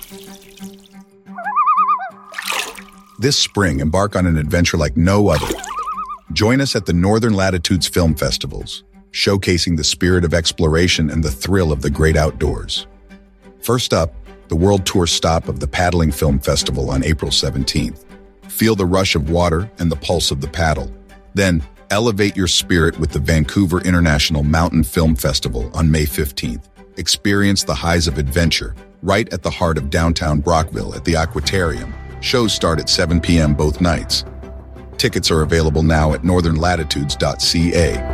This spring, embark on an adventure like no other. Join us at the Northern Latitudes Film Festivals, showcasing the spirit of exploration and the thrill of the great outdoors. First up, the world tour stop of the Paddling Film Festival on April 17th. Feel the rush of water and the pulse of the paddle. Then, elevate your spirit with the Vancouver International Mountain Film Festival on May 15th. Experience the highs of adventure right at the heart of downtown Brockville at the Aquatarium. Shows start at 7 p.m. both nights. Tickets are available now at northernlatitudes.ca.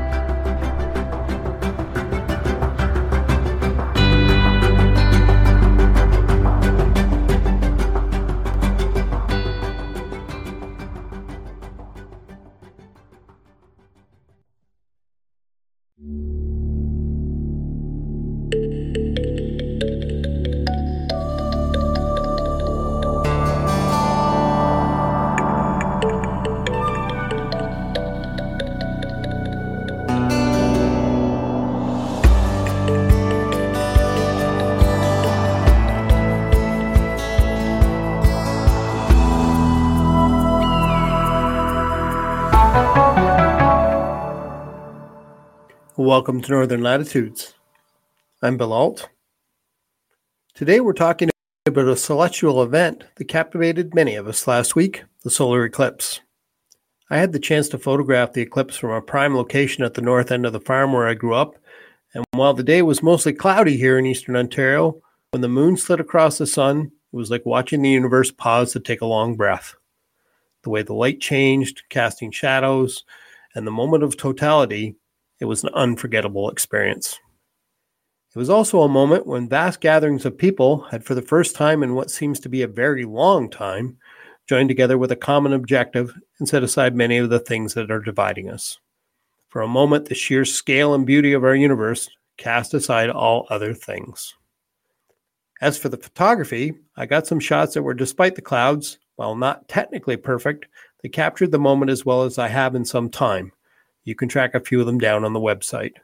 Welcome to Northern Latitudes. I'm Bill Alt. Today we're talking about a celestial event that captivated many of us last week, the solar eclipse. I had the chance to photograph the eclipse from a prime location at the north end of the farm where I grew up, and while the day was mostly cloudy here in eastern Ontario, when the moon slid across the sun, it was like watching the universe pause to take a long breath. The way the light changed, casting shadows, and the moment of totality, it was an unforgettable experience. It was also a moment when vast gatherings of people had, for the first time in what seems to be a very long time, joined together with a common objective and set aside many of the things that are dividing us. For a moment, the sheer scale and beauty of our universe cast aside all other things. As for the photography, I got some shots that were, despite the clouds, while not technically perfect, they captured the moment as well as I have in some time. You can track a few of them down on the website.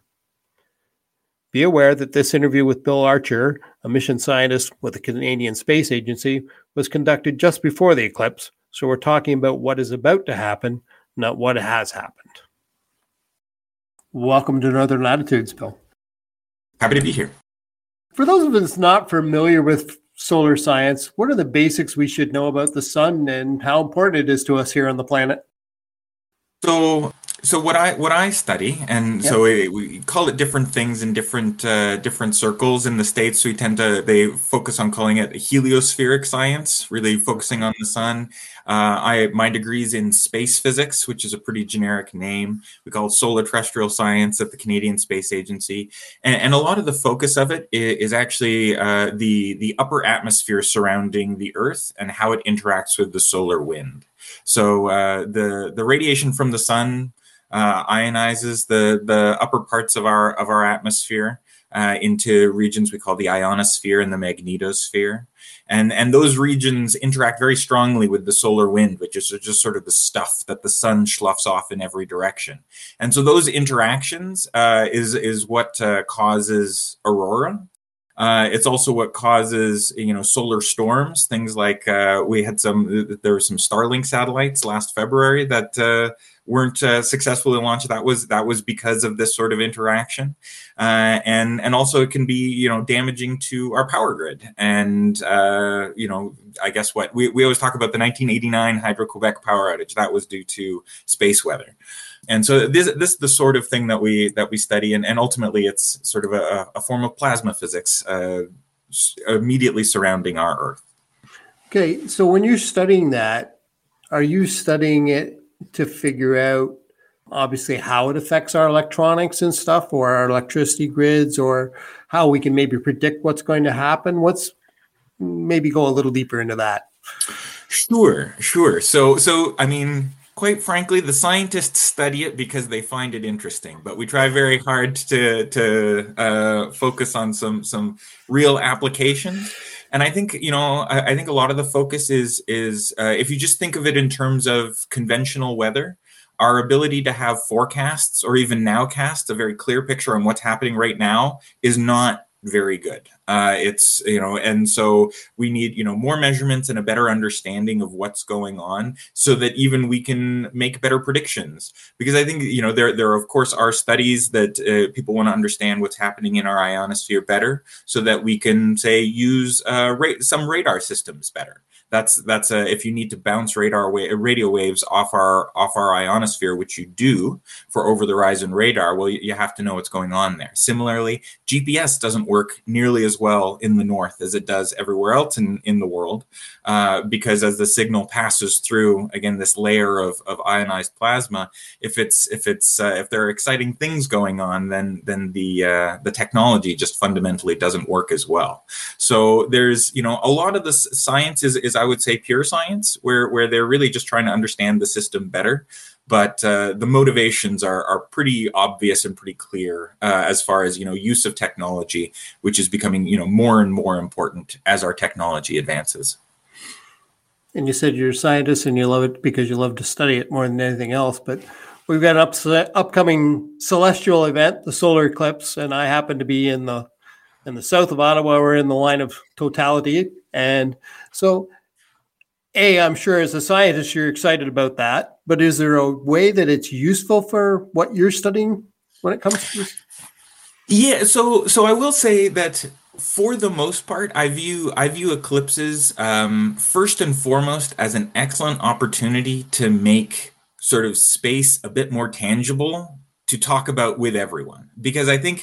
Be aware that this interview with Bill Archer, a mission scientist with the Canadian Space Agency, was conducted just before the eclipse, so we're talking about what is about to happen, not what has happened. Welcome to Northern Latitudes, Bill. Happy to be here. For those of us not familiar with solar science, what are the basics we should know about the sun and how important it is to us here on the planet? So what I study, and so we call it different things in different circles in the States. They focus on calling it heliospheric science, really focusing on the sun. My degree's in space physics, which is a pretty generic name. We call it solar terrestrial science at the Canadian Space Agency, and a lot of the focus of it is actually the upper atmosphere surrounding the Earth and how it interacts with the solar wind. So the radiation from the sun ionizes the upper parts of our atmosphere into regions we call the ionosphere and the magnetosphere, and those regions interact very strongly with the solar wind, which is just sort of the stuff that the sun sloughs off in every direction. And so those interactions is what causes aurora. It's also what causes, solar storms. Things like there were some Starlink satellites last February that weren't successfully launched. That was because of this sort of interaction, and also it can be damaging to our power grid. And I guess what we always talk about the 1989 Hydro-Quebec power outage, that was due to space weather. And so this is the sort of thing that we study, and ultimately it's sort of a form of plasma physics immediately surrounding our Earth. Okay, so when you're studying that, are you studying it to figure out, obviously, how it affects our electronics and stuff, or our electricity grids, or how we can maybe predict what's going to happen? Maybe go a little deeper into that. Sure. So I mean, quite frankly, the scientists study it because they find it interesting, but we try very hard to focus on some real applications. And I think, I think a lot of the focus is if you just think of it in terms of conventional weather, our ability to have forecasts or even nowcasts, a very clear picture on what's happening right now, is not very good. It's, and so we need, more measurements and a better understanding of what's going on so that even we can make better predictions. Because I think, there of course are studies that people want to understand what's happening in our ionosphere better so that we can, say, use some radar systems better. That's if you need to bounce radio waves off our ionosphere, which you do for over the horizon radar. Well, you have to know what's going on there. Similarly, GPS doesn't work nearly as well in the north as it does everywhere else in the world, because as the signal passes through, again, this layer of ionized plasma, if there are exciting things going on, then the technology just fundamentally doesn't work as well. So there's a lot of the science is I would say pure science, where they're really just trying to understand the system better. But the motivations are pretty obvious and pretty clear as far as use of technology, which is becoming more and more important as our technology advances. And you said you're a scientist and you love it because you love to study it more than anything else. But we've got an upcoming celestial event, the solar eclipse, and I happen to be in the south of Ottawa. We're in the line of totality, and so. I'm sure as a scientist, you're excited about that, but is there a way that it's useful for what you're studying when it comes to this? Yeah, so I will say that for the most part, I view eclipses first and foremost as an excellent opportunity to make sort of space a bit more tangible to talk about with everyone, because I think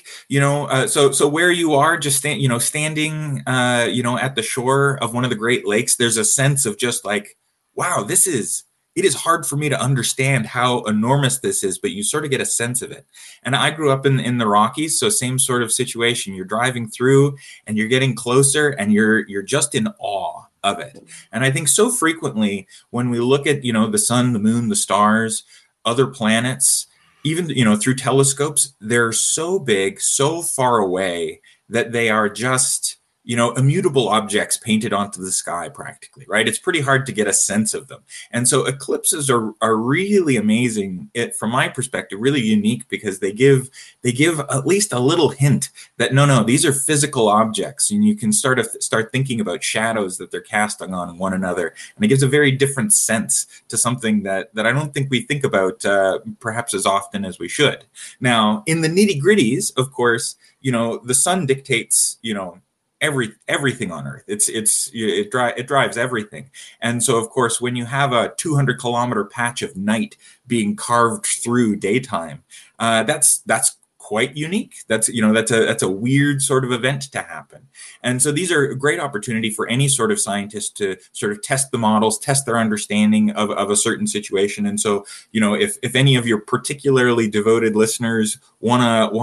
so where you are, just standing at the shore of one of the Great Lakes, there's a sense of just like, wow, it is hard for me to understand how enormous this is, but you sort of get a sense of it. And I grew up in the Rockies, so same sort of situation. You're driving through and you're getting closer and you're just in awe of it. And I think so frequently when we look at the sun, the moon, the stars, other planets, even through telescopes, they're so big, so far away that they are just immutable objects painted onto the sky practically, right? It's pretty hard to get a sense of them. And so eclipses are really amazing, from my perspective, really unique, because they give at least a little hint that no, these are physical objects, and you can start thinking about shadows that they're casting on one another. And it gives a very different sense to something that I don't think we think about perhaps as often as we should. Now, in the nitty-gritties, of course, the sun dictates, everything on Earth. It drives everything. And so, of course, when you have a 200-kilometer patch of night being carved through daytime, that's quite unique. That's a weird sort of event to happen. And so these are a great opportunity for any sort of scientist to sort of test the models, test their understanding of a certain situation. And so, if any of your particularly devoted listeners want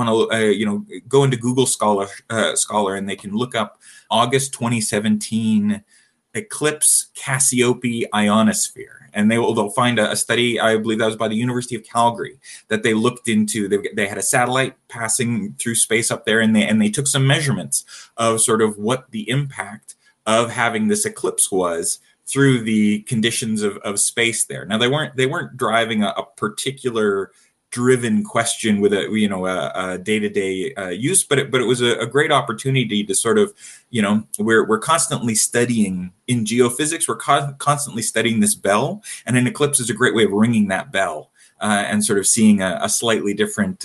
to go into Google Scholar and they can look up August 2017 eclipse Cassiope ionosphere. And they'll find a study, I believe that was by the University of Calgary, that they looked into. They had a satellite passing through space up there, and they took some measurements of sort of what the impact of having this eclipse was through the conditions of space there. Now, they weren't driving a particular driven question with a day-to-day use, but it was a great opportunity to sort of, we're constantly studying in geophysics, we're constantly studying this bell, and an eclipse is a great way of ringing that bell and sort of seeing a slightly different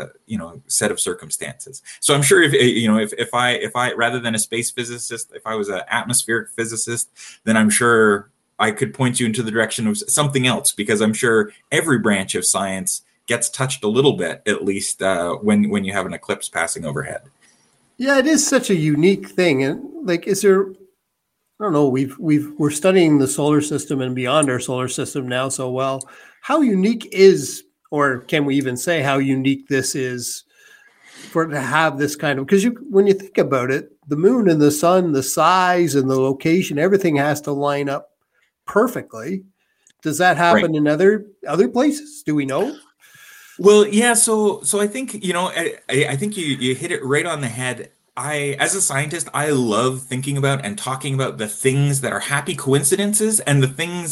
set of circumstances. So I'm sure if I rather than a space physicist, if I was an atmospheric physicist, then I'm sure I could point you into the direction of something else, because I'm sure every branch of science gets touched a little bit, at least when you have an eclipse passing overhead. Yeah, it is such a unique thing. And like, is there, I don't know, we're studying the solar system and beyond our solar system now so well. How unique is, or can we even say how unique this is for to have this kind of, because when you think about it, the moon and the sun, the size and the location, everything has to line up perfectly. Does that happen in other places? Do we know? Well, yeah. So I think, I think you hit it right on the head. As a scientist, I love thinking about and talking about the things that are happy coincidences and the things that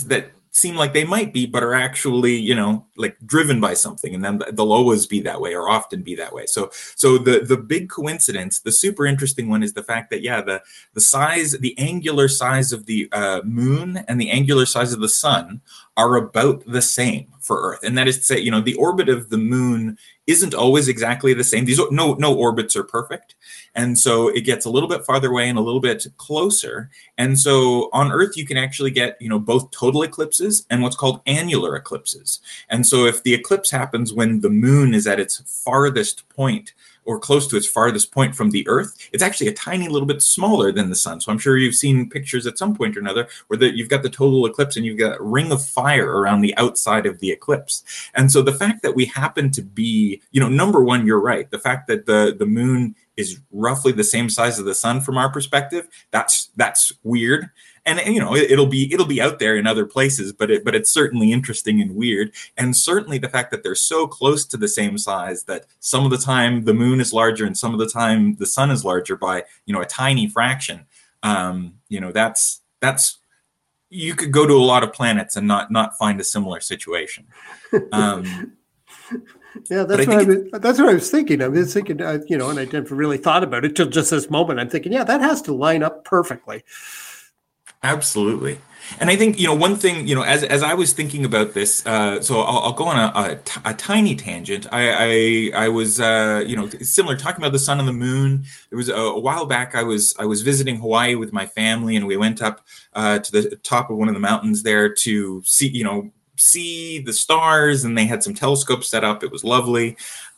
seem like they might be, but are actually, like driven by something, and then they'll always be that way or often be that way. So the big coincidence, the super interesting one, is the fact that the angular size of the moon and the angular size of the sun are about the same for Earth. And that is to say, the orbit of the moon isn't always exactly the same. No orbits are perfect. And so it gets a little bit farther away and a little bit closer. And so on Earth, you can actually get, both total eclipses and what's called annular eclipses. And so if the eclipse happens when the moon is at its farthest point, or close to its farthest point from the Earth, it's actually a tiny little bit smaller than the sun. So I'm sure you've seen pictures at some point or another where you've got the total eclipse and you've got a ring of fire around the outside of the eclipse. And so the fact that we happen to be, number one, you're right. The fact that the moon is roughly the same size as the sun from our perspective, that's weird. And it'll be out there in other places, but it's certainly interesting and weird. And certainly the fact that they're so close to the same size that some of the time the moon is larger and some of the time the sun is larger by a tiny fraction. That's you could go to a lot of planets and not find a similar situation. Yeah, that's what I was thinking. I was thinking, and I never really thought about it till just this moment. I'm thinking, that has to line up perfectly. Absolutely. And I think, one thing, as I was thinking about this, so I'll go on a tiny tangent. I was, similar, talking about the sun and the moon. There was a while back, I was visiting Hawaii with my family, and we went up to the top of one of the mountains there to see the stars, and they had some telescopes set up. It was lovely.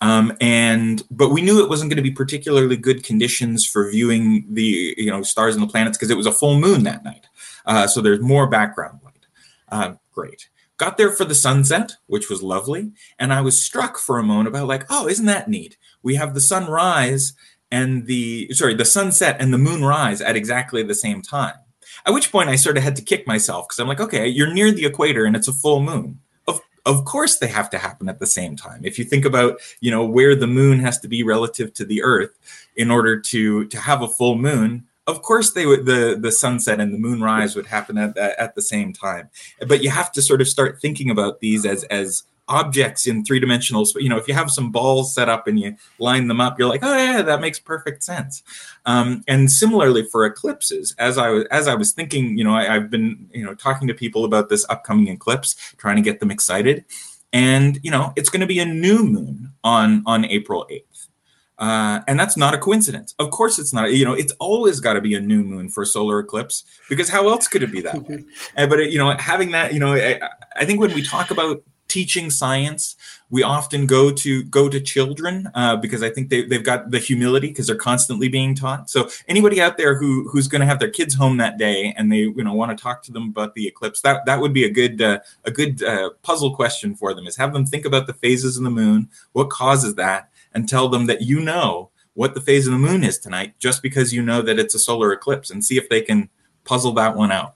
But we knew it wasn't going to be particularly good conditions for viewing the, stars and the planets, because it was a full moon that night. So there's more background light. Great. Got there for the sunset, which was lovely. And I was struck for a moment about isn't that neat? We have the sunrise and the sunset and the moon rise at exactly the same time. At which point I sort of had to kick myself, because I'm like, okay, you're near the equator and it's a full moon. Of course they have to happen at the same time. If you think about, where the moon has to be relative to the Earth in order to have a full moon, of course the sunset and the moonrise would happen at the same time. But you have to sort of start thinking about these as objects in three-dimensional. If you have some balls set up and you line them up, you're like, oh yeah, that makes perfect sense. And similarly for eclipses, as I was thinking, I've been talking to people about this upcoming eclipse, trying to get them excited, and it's going to be a new moon on April 8th. And that's not a coincidence. Of course it's not. It's always got to be a new moon for a solar eclipse, because how else could it be that way? But having that, I think when we talk about teaching science, we often go to children because I think they've got the humility, because they're constantly being taught. So anybody out there who's going to have their kids home that day and they want to talk to them about the eclipse, that would be a good puzzle question for them, is have them think about the phases of the moon, what causes that, and tell them that what the phase of the moon is tonight, just because that it's a solar eclipse, and see if they can puzzle that one out.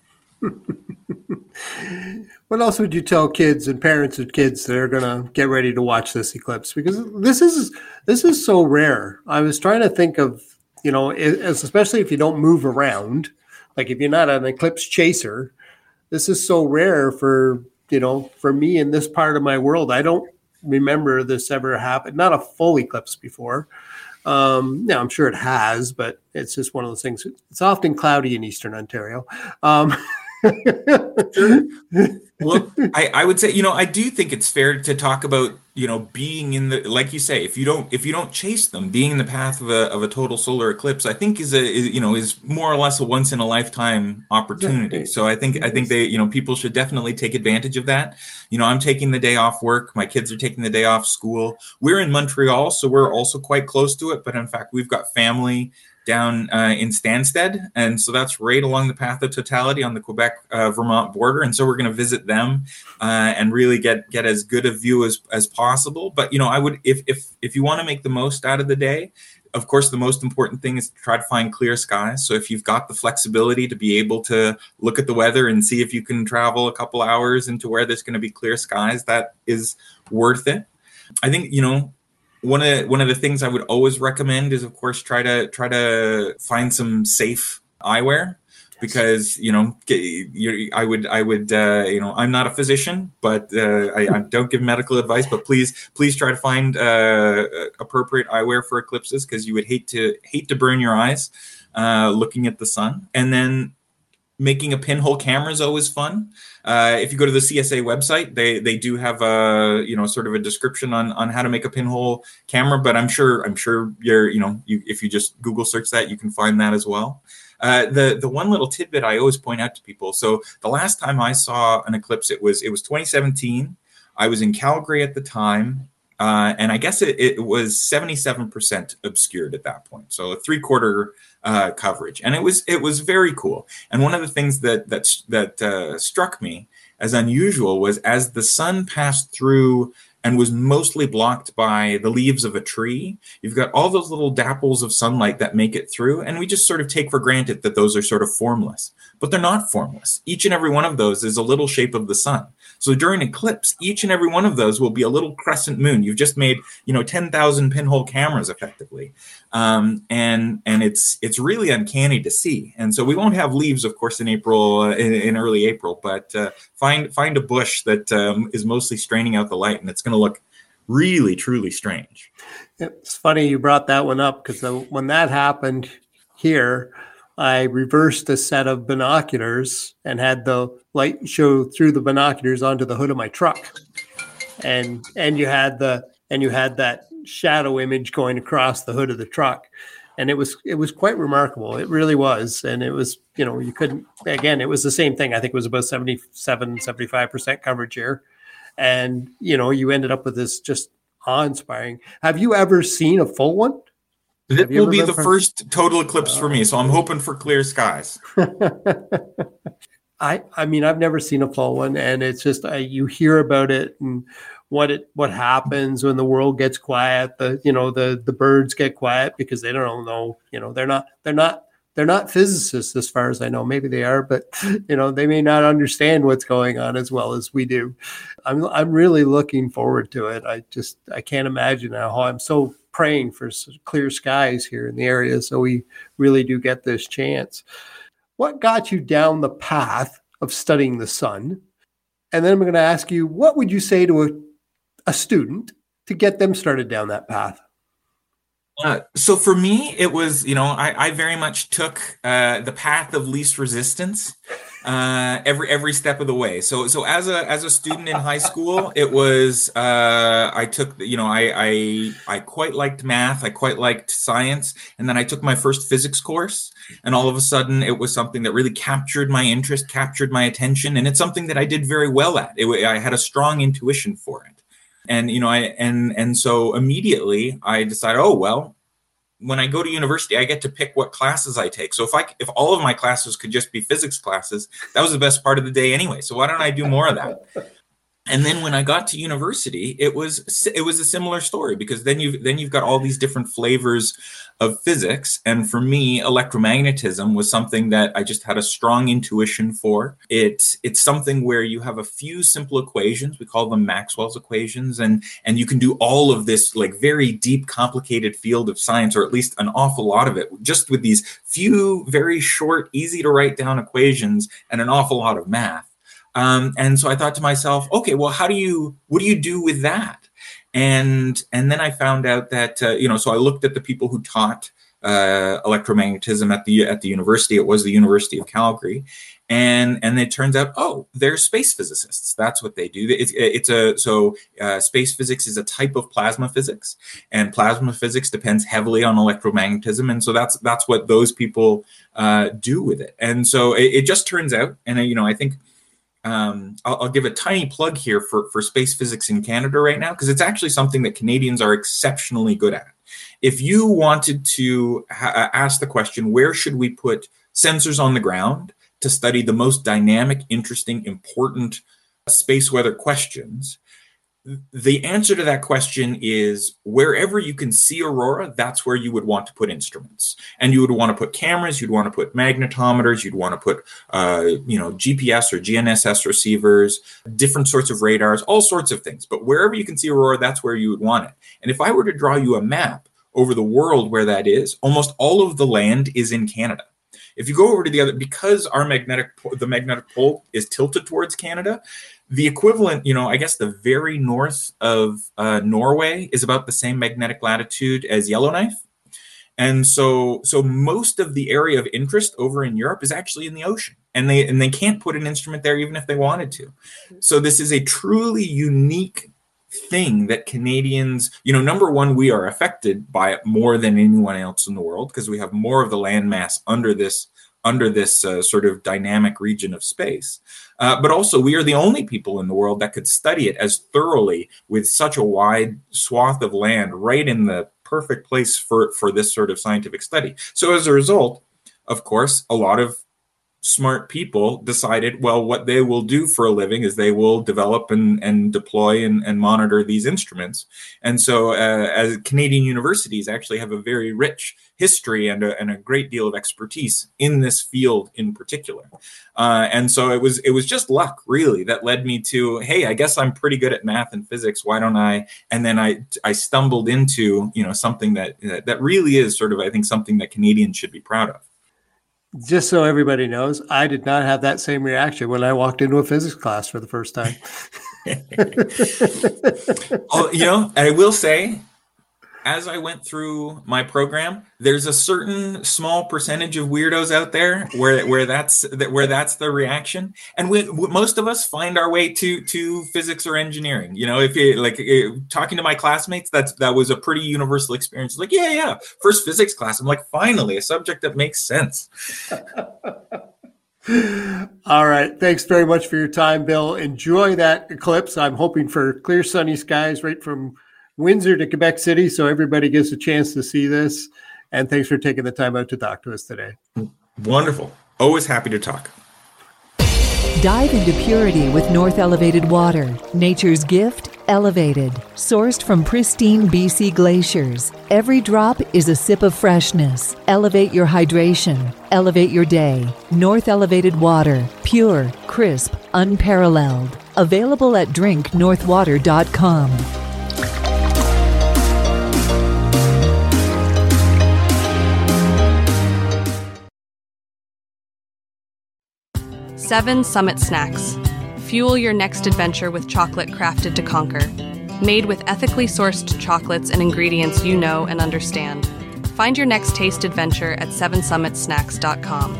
What else would you tell kids and parents of kids that are going to get ready to watch this eclipse? Because this is so rare. I was trying to think of, especially if you don't move around, like if you're not an eclipse chaser, this is so rare for me in this part of my world. I don't remember this ever happened. Not a full eclipse before. I'm sure it has, but it's just one of those things. It's often cloudy in Eastern Ontario. Look, I would say, I do think it's fair to talk about, being in the, like you say, if you don't chase them, being in the path of a total solar eclipse, I think is more or less a once in a lifetime opportunity. So I think they, people should definitely take advantage of that. I'm taking the day off work. My kids are taking the day off school. We're in Montreal, so we're also quite close to it. But in fact, we've got family down in Stansted, and so that's right along the path of totality on the Quebec-Vermont border, and so we're going to visit them and really get as good a view as possible. But I would, if you want to make the most out of the day, of course the most important thing is to try to find clear skies. So if you've got the flexibility to be able to look at the weather and see if you can travel a couple hours into where there's going to be clear skies, that is worth it. I think one of the things I would always recommend is, of course, try to find some safe eyewear. because I would I'm not a physician, but I don't give medical advice. But please try to find appropriate eyewear for eclipses, because you would hate to burn your eyes looking at the sun. And then making a pinhole camera is always fun. If you go to the CSA website, they do have a sort of a description on how to make a pinhole camera. But I'm sure if you just Google search that, you can find that as well. The one little tidbit I always point out to people. So the last time I saw an eclipse, it was 2017. I was in Calgary at the time. And I guess it was 77% obscured at that point. So a 3/4 coverage. And it was very cool. And one of the things that struck me as unusual was, as the sun passed through and was mostly blocked by the leaves of a tree, you've got all those little dapples of sunlight that make it through. And we just sort of take for granted that those are sort of formless. But they're not formless. Each and every one of those is a little shape of the sun. So during eclipse, each and every one of those will be a little crescent moon. You've just made 10,000 pinhole cameras effectively. And it's really uncanny to see. And so we won't have leaves, of course, in April, in early April, but find a bush that is mostly straining out the light, and it's going to look really, truly strange. It's funny you brought that one up, because when that happened here, I reversed a set of binoculars and had the light show through the binoculars onto the hood of my truck, and you had that shadow image going across the hood of the truck, and it was quite remarkable. It really was. And it was, you couldn't, again, it was the same thing. I think it was about 75% coverage here, and you ended up with this just awe-inspiring. Have you ever seen a full one? It will be the first total eclipse for me, so I'm hoping for clear skies. I mean, I've never seen a full one, and it's just you hear about it and what happens when the world gets quiet. The birds get quiet because they don't know. They're not physicists as far as I know. Maybe they are, but they may not understand what's going on as well as we do. I'm really looking forward to it. I can't imagine how I'm so praying for clear skies here in the area, so we really do get this chance. What got you down the path of studying the sun? And then I'm going to ask you, what would you say to a student to get them started down that path? So for me, it was, I very much took the path of least resistance every step of the way. So as a student in high school, it was I took, I quite liked math, I quite liked science, and then I took my first physics course, and all of a sudden it was something that really captured my interest, captured my attention, and it's something that I did very well at. I had a strong intuition for it. And, and so immediately I decided, oh, well, when I go to university, I get to pick what classes I take. So if all of my classes could just be physics classes, that was the best part of the day anyway. So why don't I do more of that? And then when I got to university, it was a similar story, because then you've got all these different flavors of physics. And for me, electromagnetism was something that I just had a strong intuition for. It's something where you have a few simple equations. We call them Maxwell's equations. And you can do all of this like very deep, complicated field of science, or at least an awful lot of it, just with these few very short, easy to write down equations and an awful lot of math. And so I thought to myself, okay, well, what do you do with that? And then I found out that, so I looked at the people who taught electromagnetism at the university. It was the University of Calgary. And it turns out, oh, they're space physicists. That's what they do. Space physics is a type of plasma physics, and plasma physics depends heavily on electromagnetism. And so that's what those people do with it. And so it just turns out, and I think, I'll give a tiny plug here for space physics in Canada right now, because it's actually something that Canadians are exceptionally good at. If you wanted to ask the question, where should we put sensors on the ground to study the most dynamic, interesting, important space weather questions, the answer to that question is wherever you can see aurora, that's where you would want to put instruments. And you would want to put cameras, you'd want to put magnetometers, you'd want to put, GPS or GNSS receivers, different sorts of radars, all sorts of things. But wherever you can see aurora, that's where you would want it. And if I were to draw you a map over the world where that is, almost all of the land is in Canada. If you go over to the other, because the magnetic pole is tilted towards Canada, the equivalent, I guess the very north of Norway is about the same magnetic latitude as Yellowknife. And so most of the area of interest over in Europe is actually in the ocean, and they can't put an instrument there even if they wanted to. So this is a truly unique thing that Canadians, number one, we are affected by it more than anyone else in the world because we have more of the landmass under this sort of dynamic region of space. But also, we are the only people in the world that could study it as thoroughly with such a wide swath of land right in the perfect place for this sort of scientific study. So as a result, of course, a lot of smart people decided, well, what they will do for a living is they will develop and deploy and monitor these instruments. And so as Canadian universities actually have a very rich history and a great deal of expertise in this field in particular. And so it was just luck, really, that led me to, hey, I guess I'm pretty good at math and physics. Why don't I? And then I stumbled into, something that really is sort of, I think, something that Canadians should be proud of. Just so everybody knows, I did not have that same reaction when I walked into a physics class for the first time. I will say, as I went through my program, there's a certain small percentage of weirdos out there where that's the reaction, and most of us find our way to physics or engineering. If you talking to my classmates, that was a pretty universal experience. Like, yeah, first physics class, I'm like, finally, a subject that makes sense. All right. Thanks very much for your time, Bill. Enjoy that eclipse. I'm hoping for clear, sunny skies right from Windsor to Quebec City, so everybody gets a chance to see this. And thanks for taking the time out to talk to us today. Wonderful. Always happy to talk. Dive into purity with North Elevated Water, nature's gift, elevated. Sourced from pristine BC glaciers, every drop is a sip of freshness. Elevate your hydration. Elevate your day. North Elevated Water, pure, crisp, unparalleled. Available at drinknorthwater.com. Seven Summit Snacks. Fuel your next adventure with chocolate crafted to conquer. Made with ethically sourced chocolates and ingredients you know and understand. Find your next taste adventure at sevensummitsnacks.com.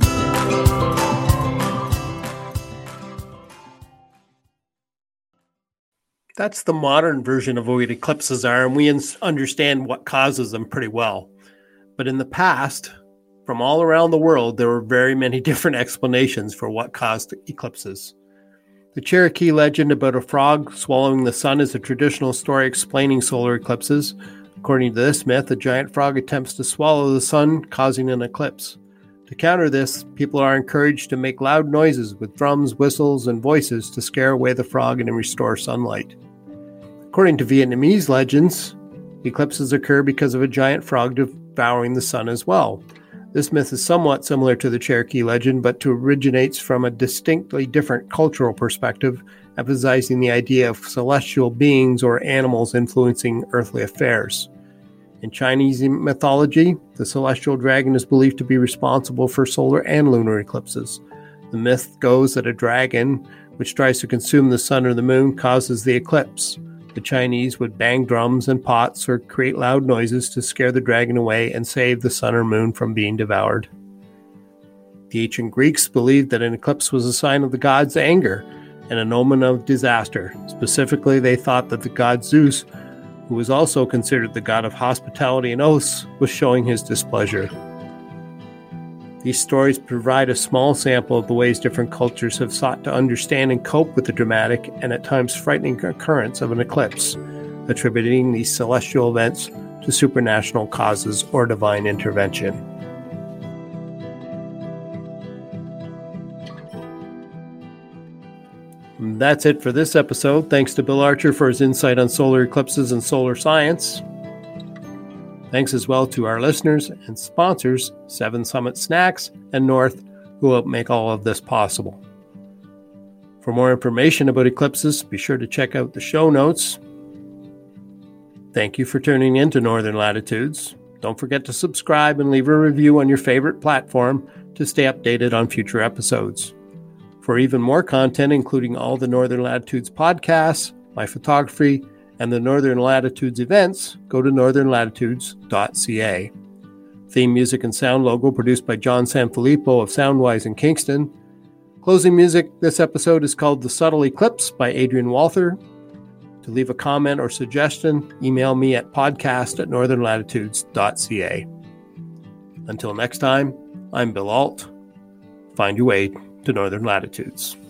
That's the modern version of what eclipses are, and we understand what causes them pretty well. But in the past, from all around the world, there were very many different explanations for what caused eclipses. The Cherokee legend about a frog swallowing the sun is a traditional story explaining solar eclipses. According to this myth, a giant frog attempts to swallow the sun, causing an eclipse. To counter this, people are encouraged to make loud noises with drums, whistles, and voices to scare away the frog and restore sunlight. According to Vietnamese legends, eclipses occur because of a giant frog devouring the sun as well. This myth is somewhat similar to the Cherokee legend, but originates from a distinctly different cultural perspective, emphasizing the idea of celestial beings or animals influencing earthly affairs. In Chinese mythology, the celestial dragon is believed to be responsible for solar and lunar eclipses. The myth goes that a dragon, which tries to consume the sun or the moon, causes the eclipse. The Chinese would bang drums and pots or create loud noises to scare the dragon away and save the sun or moon from being devoured. The ancient Greeks believed that an eclipse was a sign of the god's anger and an omen of disaster. Specifically, they thought that the god Zeus, who was also considered the god of hospitality and oaths, was showing his displeasure. These stories provide a small sample of the ways different cultures have sought to understand and cope with the dramatic and at times frightening occurrence of an eclipse, attributing these celestial events to supernatural causes or divine intervention. And that's it for this episode. Thanks to Bill Archer for his insight on solar eclipses and solar science. Thanks as well to our listeners and sponsors, Seven Summit Snacks and North, who help make all of this possible. For more information about eclipses, be sure to check out the show notes. Thank you for tuning in to Northern Latitudes. Don't forget to subscribe and leave a review on your favorite platform to stay updated on future episodes. For even more content, including all the Northern Latitudes podcasts, my photography, and the Northern Latitudes events, go to northernlatitudes.ca. Theme music and sound logo produced by John Sanfilippo of Soundwise in Kingston. Closing music this episode is called The Subtle Eclipse by Adrian Walther. To leave a comment or suggestion, email me at podcast@northernlatitudes.ca. Until next time, I'm Bill Alt. Find your way to Northern Latitudes.